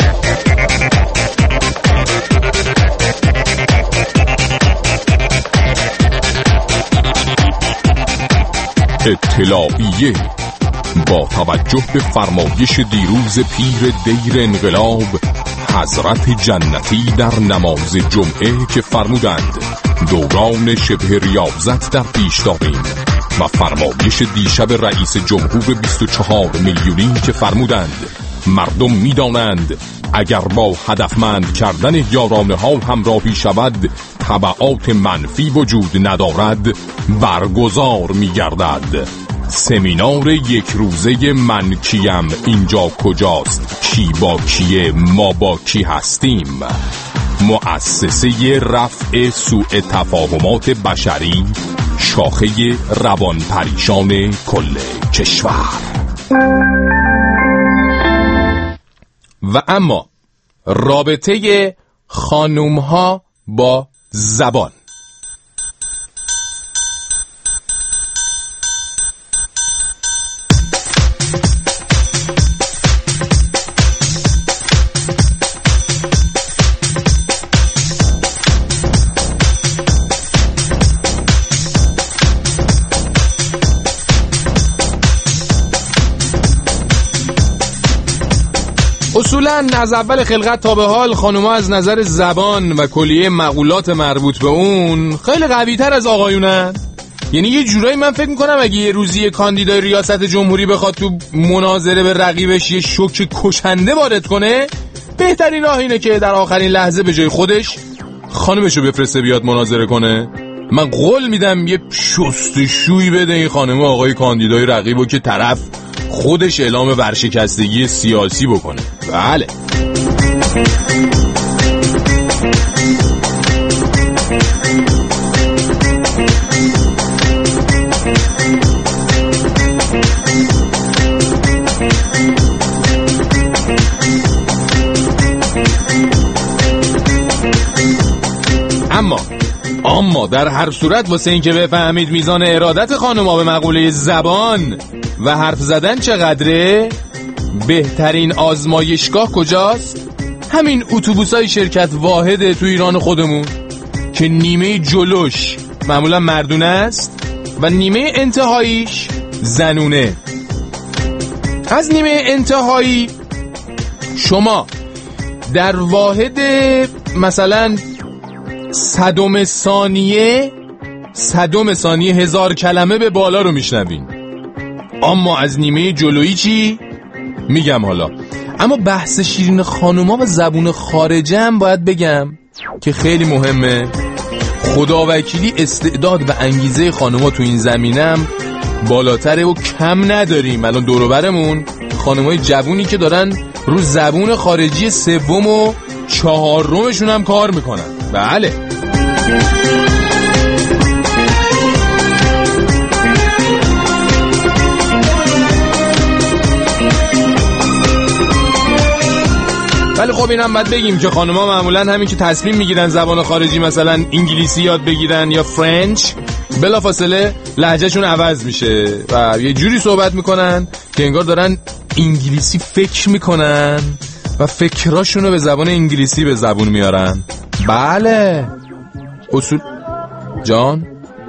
اطلاعیه: با توجه به فرمایش دیروز پیر دیر انقلاب حضرت جنتی در نماز جمعه که فرمودند دوران شبه ریاضت در پیش داریم و فرمایش دیشب رئیس جمهور بیست و چهار میلیونی که فرمودند مردم میدانند اگر با هدفمند کردن یارانه ها همراهی شود تبعات منفی وجود ندارد، برگزار می گردد. سمینار یک روزه من کیم، اینجا کجاست، کی با کیه، ما با کی هستیم. مؤسسه رفع سوء تفاهمات بشری، شاخه روان پریشان کل کشور. و اما رابطه خانوم ها با زبان. اصولاً از اول خلقت تا به حال خانوما از نظر زبان و کلیه مقولات مربوط به اون خیلی قوی تر از آقایونن. یعنی یه جورایی من فکر میکنم اگه یه روزی کاندیدای ریاست جمهوری بخواد تو مناظره به رقیبش یه شوک کشنده وارد کنه، بهترین راه اینه که در آخرین لحظه به جای خودش خانمشو بفرسته بیاد مناظره کنه. من قول میدم یه شستشویی بده این خانم و آقای کاندیدای رقیبو که طرف خودش اعلام ورشکستگی سیاسی بکنه. بله. اما اما در هر صورت واسه این که بفهمید میزان ارادت خانم‌ها به مقوله زبان و حرف زدن چقدره، بهترین آزمایشگاه کجاست؟ همین اتوبوسای شرکت واحده تو ایران خودمون که نیمه جلوش معمولا مردونه است و نیمه انتهاییش زنونه. از نیمه انتهایی شما در واحد مثلا صدم ثانیه صدم ثانیه هزار کلمه به بالا رو میشنوین. اما از نیمه جلویی چی؟ میگم حالا. اما بحث شیرین خانوما و زبون خارجه هم باید بگم که خیلی مهمه. خداوکیلی استعداد و انگیزه خانوما تو این زمینم بالاتره و کم نداریم. الان دور و برمون خانمای جوونی که دارن رو زبون خارجی سوم و چهارمشون هم کار میکنن. بله. ولی خب اینم باید بگیم که خانم‌ها معمولا همین که تصمیم میگیرن زبان خارجی مثلا انگلیسی یاد بگیرن یا فرنچ، بلافاصله لهجهشون عوض میشه و یه جوری صحبت میکنن که انگار دارن انگلیسی فکر میکنن و فکراشونو به زبان انگلیسی به زبون میارن. بله اصول جان.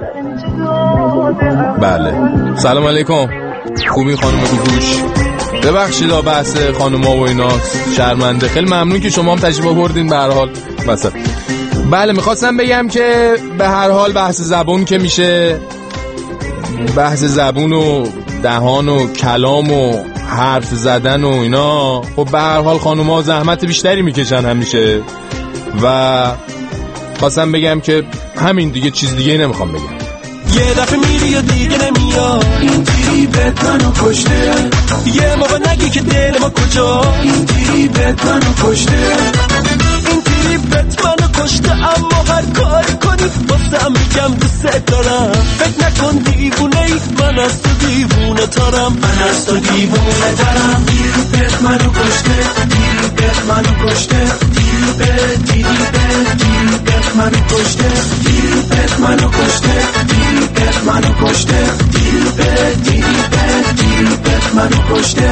بله سلام علیکم. خوبی خانم گوگوش؟ ببخشید بحث خانوما و ایناست، شرمنده. خیلی ممنون که شما هم تشریف آوردین. به هر حال مثلا بله میخواستم بگم که به هر حال بحث زبون که میشه، بحث زبون و دهان و کلام و حرف زدن و اینا، خب به هر حال خانوما زحمت بیشتری میکشن همیشه و خواستم بگم که همین دیگه، چیز دیگه نمیخوام بگم. یه دفعه میری و دیگه نمیاد، اینجوری بهت منو کشته. یه موقع نگی که دل ما کجا، اینجوری بهت منو کشته. اینجوری بهت منو کشته. اما هر کاری کنی واسه هم میگم دوست دارم. فکر نکن دیوونه ای، من از تو دیوونه تارم. من از تو دیوونه تارم. دیری بهت منو کشته. دیری بهت منو کشته. دیری بهت دیری بهت دیری بهت منو کشته. دیری بهت منو کشته. دیری بهت منو کشته. دیری بهت دیری بهت دیری بهت منو کشته.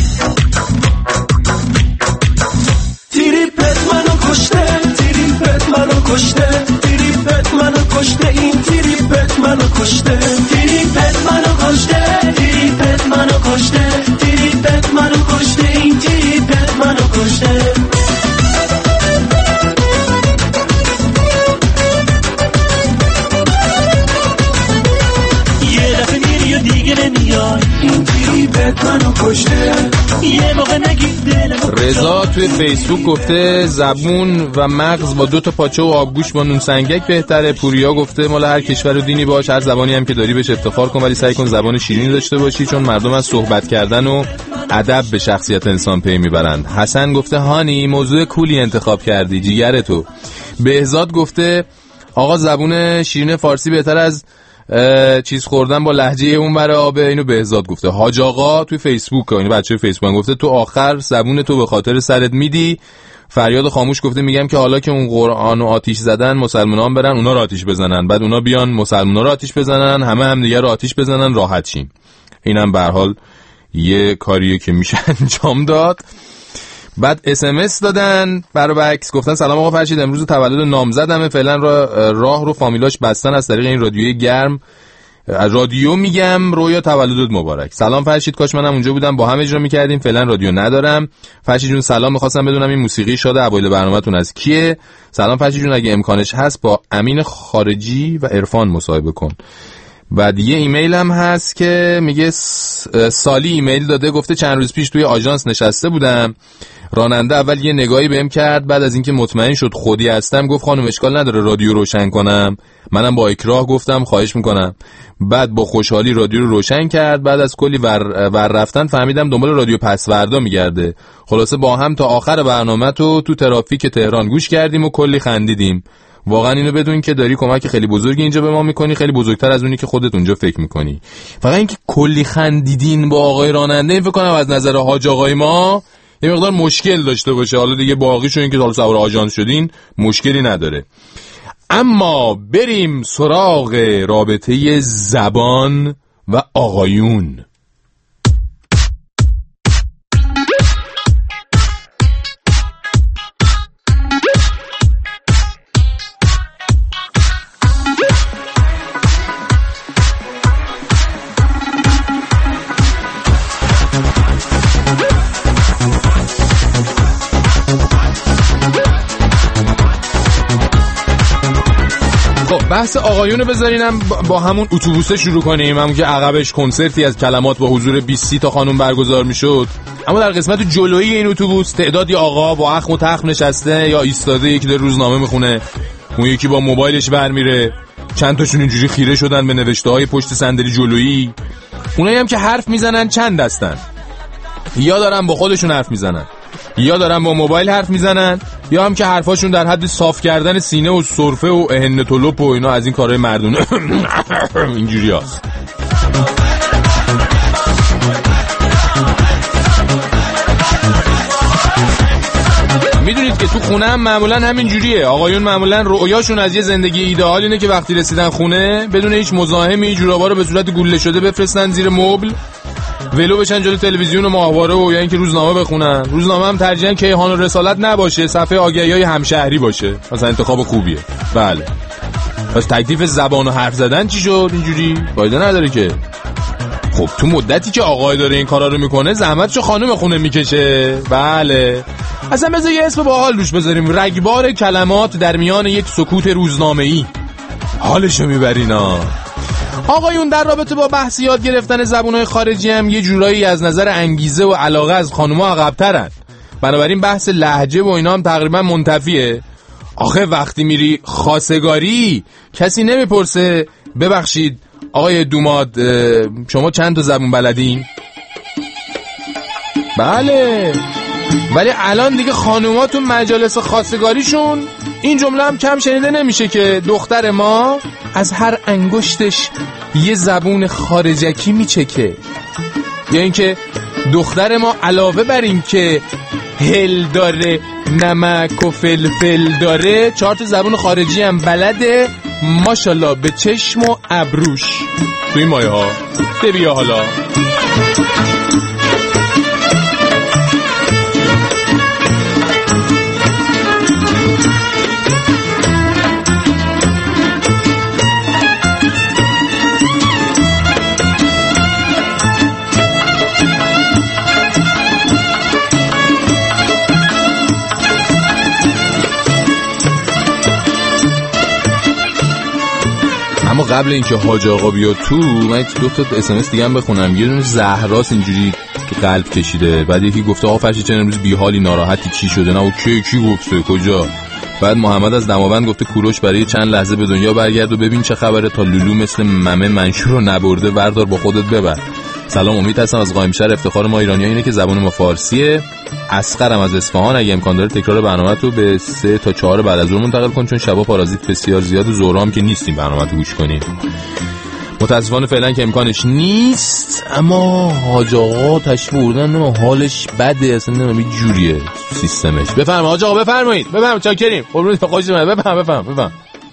دیری بهت منو کشته. دیری بهت منو کشته. دیری بهت منو کشته. این دیری بهت منو کشته. دیری بهت منو کشته. دیری بهت منو کشته. دیری بهت منو کشته. این دیری بهت منو کشته. رضا توی فیسبوک گفته زبون و مغز با دو تا پاچه و آبگوش با نون سنگک بهتره. پوریا گفته مال هر کشور و دینی باش، هر زبانی هم که داری بهش افتخار کن، ولی سعی کن زبان شیرینی داشته باشی، چون مردم از صحبت کردن و ادب به شخصیت انسان پی میبرند. حسن گفته هانی موضوع کولی انتخاب کردی، جیگر تو. بهزاد گفته آقا زبون شیرین فارسی بهتر از چیز خوردن با لهجه اون برای آبه. اینو بهزاد گفته. حاج آقا توی فیسبوک، اینو بچه فیسبوک گفته تو آخر زبون تو به خاطر سرت میدی. فریاد خاموش گفته میگم که حالا که اون قرآن و آتیش زدن، مسلمانان برن اونا رو آتیش بزنن، بعد اونا بیان مسلمانا رو آتیش بزنن، همه هم دیگه رو آتیش بزنن، راحت شیم. اینم به هر حال یه کاریه که میشه انجام داد. بعد اس ام اس دادن برای بکس، گفتن سلام آقا فرشید، امروز تولد نامزدمه، فعلا را راه رو فامیلاش بستن از طریق این رادیوی گرم. رادیو میگم رویا تولدت مبارک. سلام فرشید، کاش منم اونجا بودم با هم اجرا میکردیم، فعلا رادیو ندارم. فرشید جون سلام، میخواستم بدونم این موسیقی شاد اوایل برنامه‌تون از کیه؟ سلام فرشید جون، اگه امکانش هست با امین خارجی و عرفان مصاحبه کن. بعد یه ایمیل هم هست که میگه سالی ایمیل داده، گفته چند روز پیش توی آژانس نشسته بودم، راننده اول یه نگاهی بهم کرد، بعد از اینکه مطمئن شد خودی هستم گفت خانم اشکال نداره رادیو روشن کنم. منم با اکراه گفتم خواهش میکنم. بعد با خوشحالی رادیو رو روشن کرد. بعد از کلی ور, ور رفتن فهمیدم دنبال رادیو پسوردا میگرده. خلاصه با هم تا آخر برنامه تو تو ترافیک تهران گوش کردیم و کلی خندیدیم. واقعا اینو بدون که داری کمک خیلی بزرگی اینجا به ما میکنی، خیلی بزرگتر از اونی که خودت اونجا فکر میکنی. فقط اینکه کلی خندیدین با آقای راننده، فکر کنم از نظر حاج آقای ما یه مقدار مشکل داشته باشه. حالا دیگه باقیشو این که حالا سوار آژانس شدین مشکلی نداره. اما بریم سراغ رابطه زبان و آقایون. بحث آقایونو بذارینم با همون اتوبوسه شروع کنیم، همون که عقبش کنسرتی از کلمات با حضور بیست تا خانم برگزار میشد. اما در قسمت جلویی این اتوبوس تعدادی آقا با اخم و تخم نشسته یا ایستاده، یکی داره روزنامه میخونه، اون یکی با موبایلش برمیره، چند تاشون اینجوری خیره شدن به نوشته‌های پشت صندلی جلویی. اونایی هم که حرف میزنن چند دستن، یا دارن با خودشون حرف میزنن، یا دارن با موبایل حرف میزنن، یا هم که حرفاشون در حد صاف کردن سینه و سرفه و اهن طلب و اینا از این کارهای مردونه اینجوری هست. میدونید که تو خونه هم معمولا همین جوریه. آقایون معمولا رؤیاشون از یه زندگی ایدئال اینه که وقتی رسیدن خونه بدون هیچ مزاحمی جورابا رو به صورت گوله شده بفرستن زیر مبل، ولو بشن جلوی تلویزیون و ماهواره و یا اینکه روزنامه بخونن. روزنامه هم ترجیحاً کیهان و رسالت نباشه، صفحه آگهی‌های همشهری باشه. مثلا انتخاب خوبیه. بله. پس تکلیف زبان و حرف زدن چی شد اینجوری؟ فایده نداره که. خب تو مدتی که آقای داره این کارا رو میکنه زحمتشو خانم خونه میکشه. بله. اصلا بذار یه اسم باحال روش بذاریم، رگبار کلمات در میان یک سکوت روزنامه‌ای. حالشو میبرینا. آقایون در رابطه با بحث یاد گرفتن زبان‌های خارجی هم یه جورایی از نظر انگیزه و علاقه از خانم‌ها عقب‌ترن. بنابراین بحث لهجه و اینا هم تقریبا منتفیه. آخه وقتی میری خواستگاری کسی نمیپرسه ببخشید آقای دوماد شما چند تا زبون بلدین؟ بله. ولی الان دیگه خانوما تو مجالس خواستگاریشون این جمله هم کم شنیده نمیشه که دختر ما از هر انگشتش یه زبون خارجکی میچکه، یا اینکه دختر ما علاوه بر این که هل داره نمک و فلفل داره چهار تا زبون خارجی هم بلده، ماشاءالله به چشم و ابروش. تو این مایه ها ببیا حالا. اما قبل اینکه حاج آقا بیاد تو من دو تا اس ام اس دیگه هم بخونم. یه دونه زهراس اینجوری تو قلب کشیده، بعد یکی گفته آقا فرشی چرا امروز بی‌حالی ناراحتی چی شده؟ نه او کی کی گفته کجا؟ بعد محمد از دماوند گفته کوروش برای چند لحظه به دنیا برگرد و ببین چه خبره، تا لولو مثل ممه منشور رو نبرده بردار با خودت ببر. سلام، امید هستم از قائمشهر. افتخار ما ایرانی‌ها اینه که زبان ما فارسیه. اصغرم از اصفهان. اگه امکان داره تکرار برنامه رو به سه تا چهار بعد از ظهر منتقل کن، چون شبا پارازیت بسیار زیاد و ظهرام که نیستیم برنامه رو گوش کنیم. متاسفانه فعلا که امکانش نیست. اما حاج آقا تشریف آوردن، حالش بده اصلا، نمیدونم یه جوریه سیستمش. بفرمایید حاج آقا، بفرمایید. بفرمایید، چاکریم. قربونت خوش اومد. بفرمایید بفرمایید بفرمایید.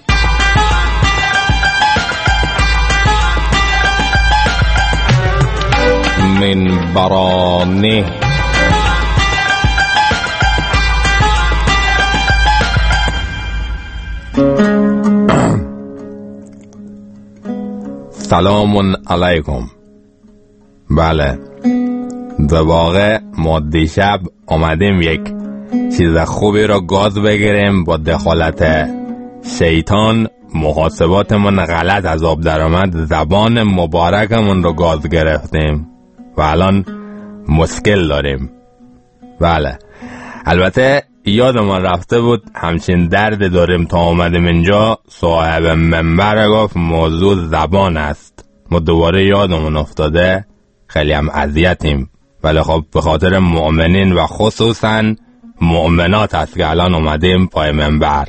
من برانه سلام علیکم. بله به واقع ما دیشب آمدیم یک چیز خوبی را گاز بگیریم با دخالت شیطان محاسباتمون غلط از آب در آمد، زبان مبارکمون رو گاز گرفتیم و الان مشکل داریم. بله البته یادمون رفته بود همچین درد داریم تا اومدیم اینجا صاحب منبر گفت موضوع زبان است. ما دوباره یادمون افتاده، خیلی هم اذیتیم، ولی خب به خاطر مؤمنین و خصوصا مؤمنات هست که الان اومدیم پای منبر.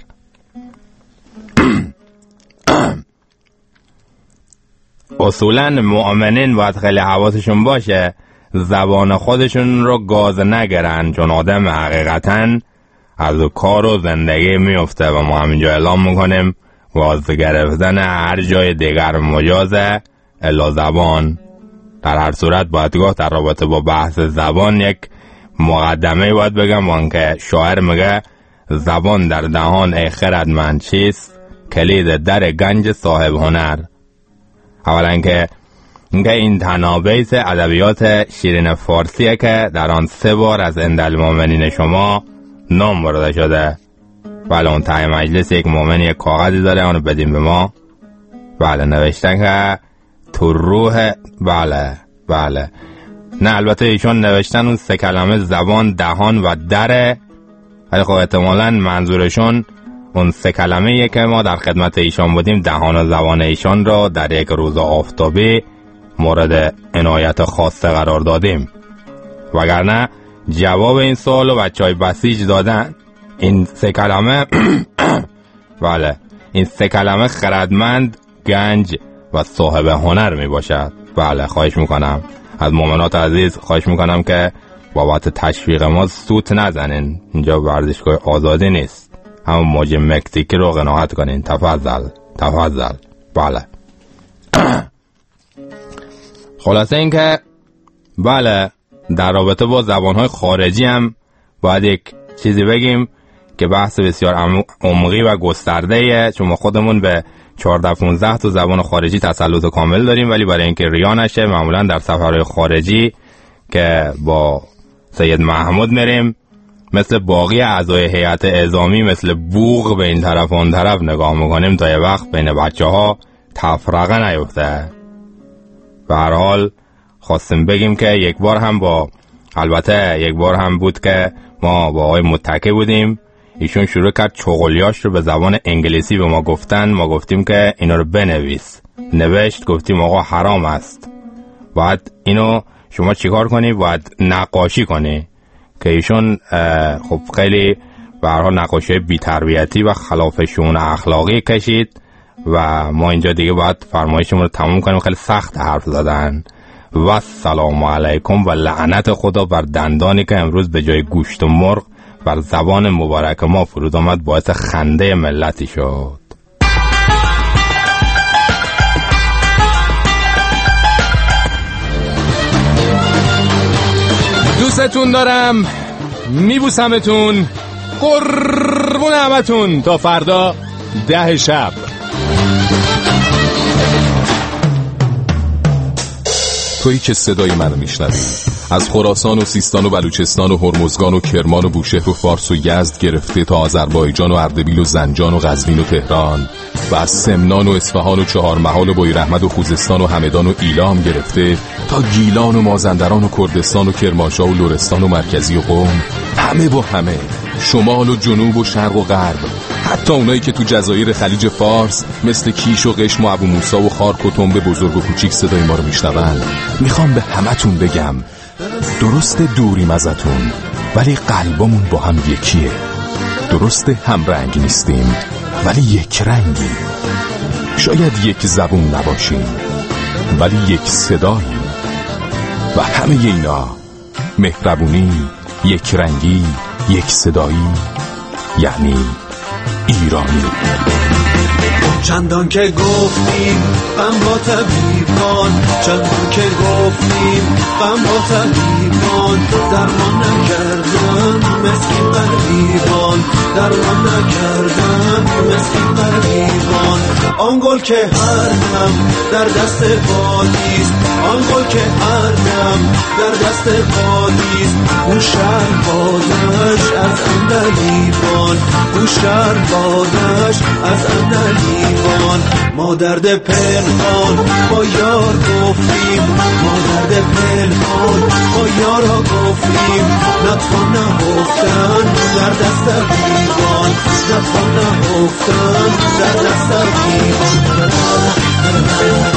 اصولا مؤمنین باید خیلی حواسشون باشه زبان خودشون رو گاز نگرن، چون آدم حقیقتا از کار و زندگی میفته و ما همینجا اعلام میکنیم گاز گرفتن هر جای دیگر مجازه الا زبان. در هر صورت بایدگاه در رابطه با بحث زبان یک مقدمه باید بگم، وان که شاعر میگه زبان در دهان ای خردمند چیست، کلید در گنج صاحب هنر. اولا که اینکه این تنابیس ادبیات شیرین فارسیه که در آن سه بار از اندالمومنین شما نام برده شده. بله اون ته مجلس یک مومن یک کاغذی داره، اونو بدیم به ما. بله نوشتن که تو روح، بله بله نه البته ایشون نوشتن اون سه کلمه زبان، دهان و دره، ولی خب احتمالاً منظورشون اون سه کلمه که ما در خدمت ایشان بودیم دهان و زبان ایشان را در یک روز آفتابی مورد عنایت خاصه قرار دادیم، وگرنه جواب این سوال رو بچهای بسیج دادن. این سه کلمه بله این سه کلمه خردمند، گنج و صاحب هنر می باشد. بله خواهش میکنم از مؤمنات عزیز، خواهش میکنم که بابت تشویق ما سوت نزنین، اینجا ورزشگاه آزادی نیست، همون موج مکزیکی رو قناعت کنین. تفضل تفضل. بله خلاصه این که بله در رابطه با زبانهای خارجی هم باید یک چیزی بگیم که بحث بسیار عمقی و گسترده‌ایه، چون ما خودمون به چهارده پانزده تا زبان خارجی تسلط کامل داریم، ولی برای اینکه ریا نشه معمولا در سفرهای خارجی که با سید محمود میریم مثل باقی اعضای هیئت اعزامی مثل بوق به این طرف و اون طرف نگاه میکنیم تا یه وقت بین بچه ها تفرقه نیفته. به هر حال خواستیم بگیم که یک بار هم با البته یک بار هم بود که ما با آقای متکی بودیم، ایشون شروع کرد چغلیاش رو به زبان انگلیسی به ما گفتن، ما گفتیم که اینا رو بنویس، نوشت، گفتیم آقا حرام است، باید اینو شما چیکار کنی؟ باید نقاشی کنی، که ایشون خب خیلی به هر حال نقاشی بی‌تربیتی و خلاف شؤون اخلاقی کشید و ما اینجا دیگه باید فرمایشمون رو تموم کنیم. خیلی سخت حرف زدن و سلام علیکم و لعنت خدا بر دندانی که امروز به جای گوشت و مرغ بر زبان مبارک ما فرود آمد، باعث خنده ملتی شد. دوستتون دارم، میبوسمتون، قربون همتون، تا فردا ده شب. تویی که صدای منو میشنوی از خراسان و سیستان و بلوچستان و هرمزگان و کرمان و بوشهر و فارس و یزد گرفته تا آذربایجان و اردبیل و زنجان و قزوین و تهران و از سمنان و اصفهان و چهارمحال و بویراحمد و خوزستان و همدان و ایلام گرفته تا گیلان و مازندران و کردستان و کرمانشاه و لرستان و مرکزی و قم، همه با همه، شمال و جنوب و شرق و غرب، حتی اونایی که تو جزایر خلیج فارس مثل کیش و قشم و ابو موسی و خارک و تنبه بزرگ و کوچیک صدای ما رو میشنون. میخوام به همتون بگم درست دوریم ازتون، ولی قلبمون با هم یکیه. درست هم رنگ نیستیم، ولی یک رنگی. شاید یک زبون نباشیم، ولی یک صداییم. و همه اینا، مهربونی، یک رنگی، یک صدایی، یعنی ایرانی. چندان که گفتیم غم با طبیبان، چندان که گفتیم غم با طبیبان، درمان نکردن مسکین غریبان، درمان نکردن مسکین غریبان. آن گل که هر دم در دست بادیست، آن گل که هر دم در دست بادیست، اون شهر بازش از اندلیبان، اون تو شهر بادش از انلیوان. ما درد پنهان با یار گفتیم، ما درد پنهان با یارها گفتیم، نتوان نهفتن در دست دیوان، نتوان نهفتن در دست دیوان.